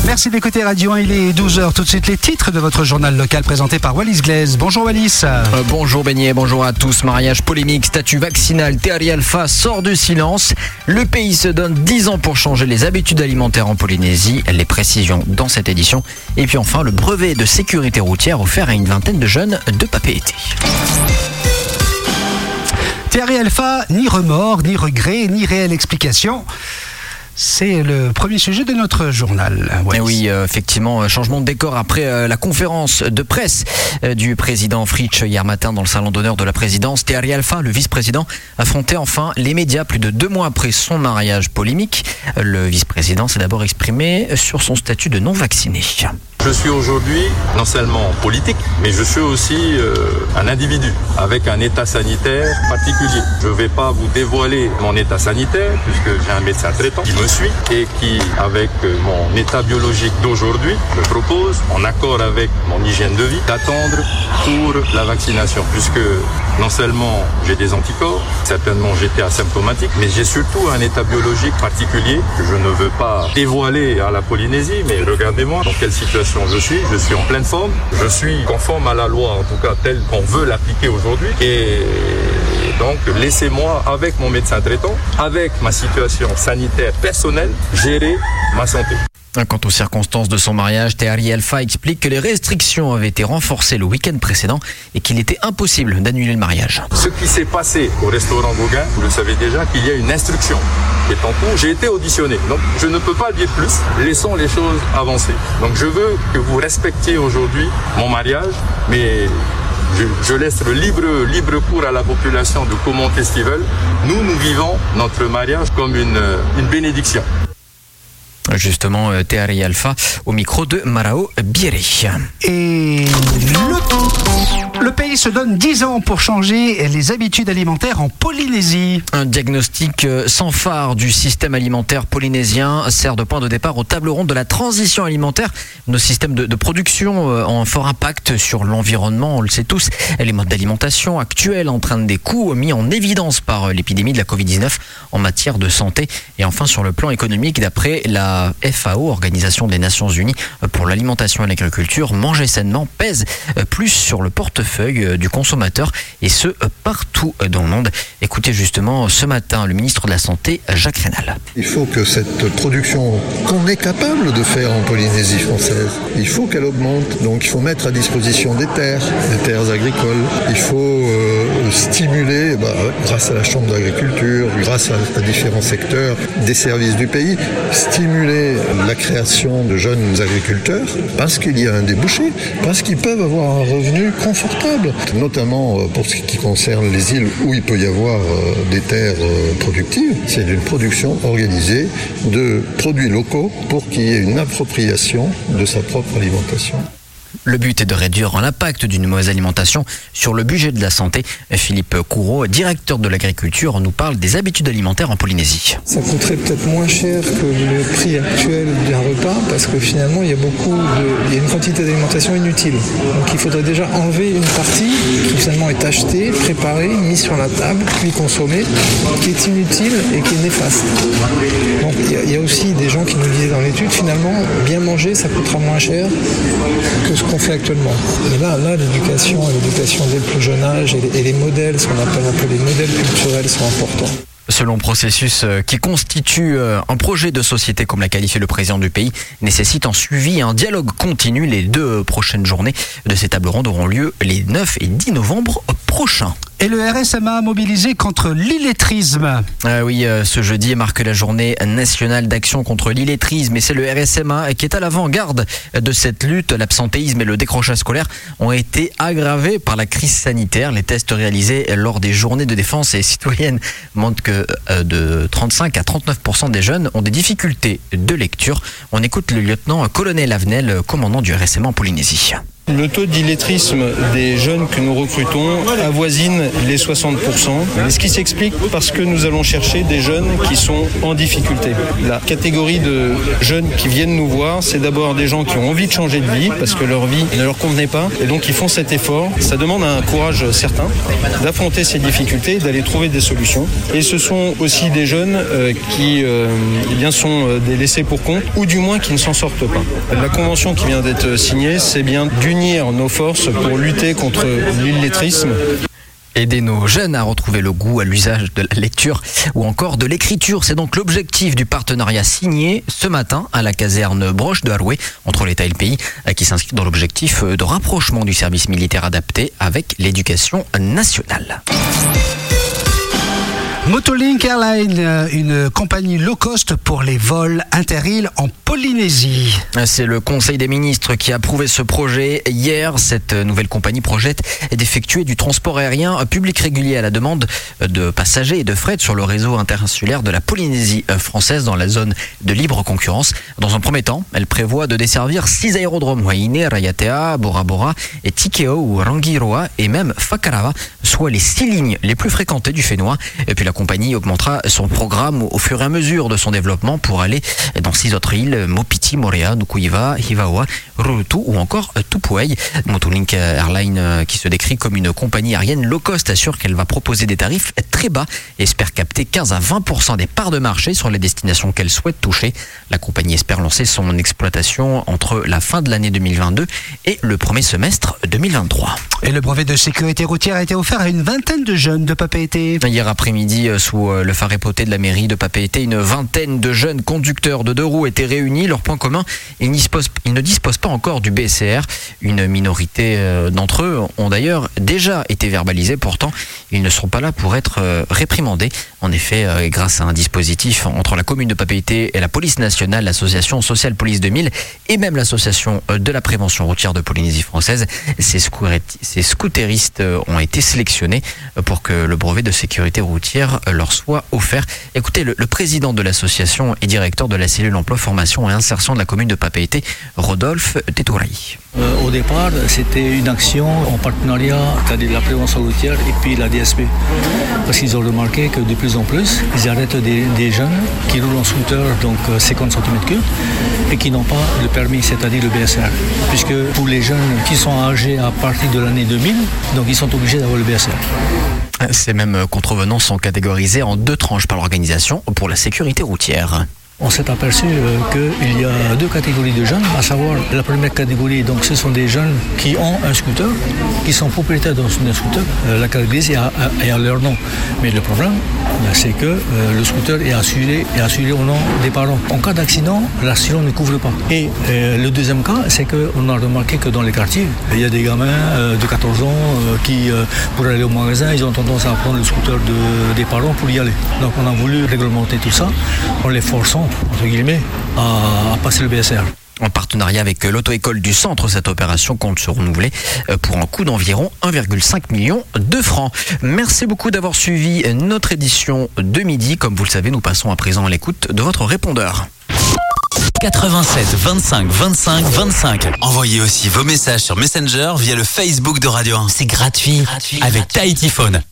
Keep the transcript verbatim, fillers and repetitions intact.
Merci d'écouter Radio un, il est douze heures. Tout de suite les titres de votre journal local présenté par Wallis Glaise. Bonjour Wallis. Euh, bonjour Beignet, bonjour à tous. Mariage polémique, statut vaccinal, Tehari Alpha sort du silence. Le pays se donne dix ans pour changer les habitudes alimentaires en Polynésie. Les précisions dans cette édition. Et puis enfin, le brevet de sécurité routière offert à une vingtaine de jeunes de Papeete. Tehari Alpha, ni remords, ni regrets, ni réelle explication. C'est le premier sujet de notre journal. Ouais. Oui, euh, effectivement, changement de décor après euh, la conférence de presse euh, du président Fritsch hier matin dans le salon d'honneur de la présidence. Tehari Alpha, le vice-président, affrontait enfin les médias plus de deux mois après son mariage polémique. Le vice-président s'est d'abord exprimé sur son statut de non-vacciné. Je suis aujourd'hui non seulement politique, mais je suis aussi euh, un individu avec un état sanitaire particulier. Je ne vais pas vous dévoiler mon état sanitaire puisque j'ai un médecin traitant qui me suit et qui, avec mon état biologique d'aujourd'hui, me propose, en accord avec mon hygiène de vie, d'attendre pour la vaccination. Puisque non seulement j'ai des anticorps, certainement j'étais asymptomatique, mais j'ai surtout un état biologique particulier que je ne veux pas dévoiler à la Polynésie, mais regardez-moi dans quelle situation je suis, je suis en pleine forme, je suis conforme à la loi, en tout cas telle qu'on veut l'appliquer aujourd'hui. Et donc, laissez-moi, avec mon médecin traitant, avec ma situation sanitaire personnelle, gérer ma santé. Quant aux circonstances de son mariage, Tehari Alpha explique que les restrictions avaient été renforcées le week-end précédent et qu'il était impossible d'annuler le mariage. Ce qui s'est passé au restaurant Gauguin, vous le savez déjà qu'il y a une instruction. Et en cours, j'ai été auditionné. Donc, je ne peux pas dire plus. Laissons les choses avancer. Donc, je veux que vous respectiez aujourd'hui mon mariage, mais je, je laisse le libre, libre cours à la population de commenter ce qu'ils veulent. Nous, nous vivons notre mariage comme une, une bénédiction. Justement, Tehari Alpha au micro de Marao Bieré. Et le, le pays se donne dix ans pour changer les habitudes alimentaires en Polynésie. Un diagnostic sans phare du système alimentaire polynésien sert de point de départ aux tables rondes de la transition alimentaire. Nos systèmes de, de production ont un fort impact sur l'environnement, on le sait tous. Les modes d'alimentation actuels entraînent des coûts mis en évidence par l'épidémie de la covid dix-neuf en matière de santé. Et enfin, sur le plan économique, d'après la F A O, Organisation des Nations Unies pour l'alimentation et l'agriculture, manger sainement pèse plus sur le portefeuille du consommateur et ce partout dans le monde. Écoutez justement ce matin le ministre de la Santé, Jacques Raynal. Il faut que cette production qu'on est capable de faire en Polynésie française, il faut qu'elle augmente. Donc il faut mettre à disposition des terres, des terres agricoles. Il faut euh, stimuler, bah, grâce à la Chambre d'agriculture, grâce à, à différents secteurs des services du pays, stimuler la création de jeunes agriculteurs parce qu'il y a un débouché, parce qu'ils peuvent avoir un revenu confortable, notamment pour ce qui concerne les îles où il peut y avoir des terres productives. C'est une production organisée de produits locaux pour qu'il y ait une appropriation de sa propre alimentation. Le but est de réduire l'impact d'une mauvaise alimentation sur le budget de la santé. Philippe Coureau, directeur de l'agriculture, nous parle des habitudes alimentaires en Polynésie. Ça coûterait peut-être moins cher que le prix actuel d'un repas parce que finalement il y a beaucoup de, il y a une quantité d'alimentation inutile. Donc il faudrait déjà enlever une partie qui finalement est achetée, préparée, mise sur la table, puis consommée, qui est inutile et qui est néfaste. Donc il y a, il y a aussi des gens qui nous disaient dans l'étude finalement bien manger ça coûtera moins cher que ce qu'on fait actuellement. Mais là, là l'éducation, l'éducation dès le plus jeune âge et les, et les modèles, ce qu'on appelle un peu les modèles culturels sont importants. Selon processus qui constitue un projet de société, comme l'a qualifié le président du pays, nécessite un suivi et un dialogue continu. Les deux prochaines journées de ces tables rondes auront lieu les neuf et dix novembre prochains. Et le R S M A mobilisé contre l'illettrisme. Euh, oui, euh, ce jeudi marque la journée nationale d'action contre l'illettrisme et c'est le R S M A qui est à l'avant-garde de cette lutte. L'absentéisme et le décrochage scolaire ont été aggravés par la crise sanitaire. Les tests réalisés lors des journées de défense et citoyenne montrent que euh, de trente-cinq à trente-neuf pour cent des jeunes ont des difficultés de lecture. On écoute le lieutenant-colonel Avenel, commandant du R S M A en Polynésie. Le taux d'illettrisme des jeunes que nous recrutons avoisine les soixante pour cent. Ce qui s'explique parce que nous allons chercher des jeunes qui sont en difficulté. La catégorie de jeunes qui viennent nous voir, c'est d'abord des gens qui ont envie de changer de vie parce que leur vie ne leur convenait pas et donc ils font cet effort. Ça demande un courage certain d'affronter ces difficultés et d'aller trouver des solutions. Et ce sont aussi des jeunes euh, qui euh, eh bien, sont des laissés pour compte ou du moins qui ne s'en sortent pas. La convention qui vient d'être signée, c'est bien d'une unir nos forces pour lutter contre l'illettrisme. Aider nos jeunes à retrouver le goût à l'usage de la lecture ou encore de l'écriture. C'est donc l'objectif du partenariat signé ce matin à la caserne Broche de Haroué entre l'État et le pays, qui s'inscrit dans l'objectif de rapprochement du service militaire adapté avec l'éducation nationale. Motolink Airlines, une compagnie low cost pour les vols inter-îles en Polynésie. C'est le Conseil des ministres qui a approuvé ce projet hier. Cette nouvelle compagnie projette d'effectuer du transport aérien public régulier à la demande de passagers et de fret sur le réseau interinsulaire de la Polynésie française dans la zone de libre concurrence. Dans un premier temps, elle prévoit de desservir six aérodromes, Waiine, Rayatea, Bora Bora, et Tikeo ou Rangiroa et même Whakarava, soit les six lignes les plus fréquentées du Fénois. Et puis la compagnie augmentera son programme au fur et à mesure de son développement pour aller dans six autres îles, Mopiti, Morea, Nukuiva, Hivaoa, Rurutu ou encore Tupuai. Motolink Airlines, qui se décrit comme une compagnie aérienne low cost, assure qu'elle va proposer des tarifs très bas et espère capter quinze à vingt pour cent des parts de marché sur les destinations qu'elle souhaite toucher. La compagnie espère lancer son exploitation entre la fin de l'année deux mille vingt-deux et le premier semestre deux mille vingt-trois. Et le brevet de sécurité routière a été offert à une vingtaine de jeunes de Papeete. Hier après-midi, sous le phare époté de la mairie de Papeete, une vingtaine de jeunes conducteurs de deux roues étaient réunis. Leur point commun, ils, ils ne disposent pas encore du B S C R. Une minorité d'entre eux ont d'ailleurs déjà été verbalisés. Pourtant, ils ne sont pas là pour être réprimandés. En effet, grâce à un dispositif entre la commune de Papeete et la police nationale, l'association Social Police deux mille et même l'association de la prévention routière de Polynésie française, ces, ces scooteristes ont été sélectionnés pour que le brevet de sécurité routière leur soit offert. Écoutez, le, le président de l'association et directeur de la cellule emploi, formation et insertion de la commune de Papeete, Rodolphe Tetourai. Euh, au départ, c'était une action en partenariat, c'est-à-dire la prévention routière et puis la D S P. Parce qu'ils ont remarqué que de plus en plus, ils arrêtent des, des jeunes qui roulent en scooter, donc cinquante centimètres cubes, et qui n'ont pas le permis, c'est-à-dire le B S R. Puisque pour les jeunes qui sont âgés à partir de l'année deux mille, donc ils sont obligés d'avoir le B S R. Ces mêmes contrevenants sont catégorisés en deux tranches par l'organisation pour la sécurité routière. On s'est aperçu euh, qu'il y a deux catégories de jeunes, à savoir la première catégorie, donc ce sont des jeunes qui ont un scooter, qui sont propriétaires d'un scooter, euh, la catégorie est à, à, est à leur nom. Mais le problème, ben, c'est que euh, le scooter est assuré, est assuré au nom des parents. En cas d'accident, l'assurance ne couvre pas. Et euh, le deuxième cas, c'est qu'on a remarqué que dans les quartiers, il y a des gamins euh, de quatorze ans euh, qui, euh, pour aller au magasin, ils ont tendance à prendre le scooter de, des parents pour y aller. Donc on a voulu réglementer tout ça en les forçant entre guillemets, à, à passer le B S R. En partenariat avec l'auto-école du centre, cette opération compte se renouveler pour un coût d'environ un virgule cinq million de francs. Merci beaucoup d'avoir suivi notre édition de midi. Comme vous le savez, nous passons à présent à l'écoute de votre répondeur. quatre-vingt-sept vingt-cinq vingt-cinq vingt-cinq. Envoyez aussi vos messages sur Messenger via le Facebook de Radio un. C'est gratuit, gratuit avec Tahiti Phone.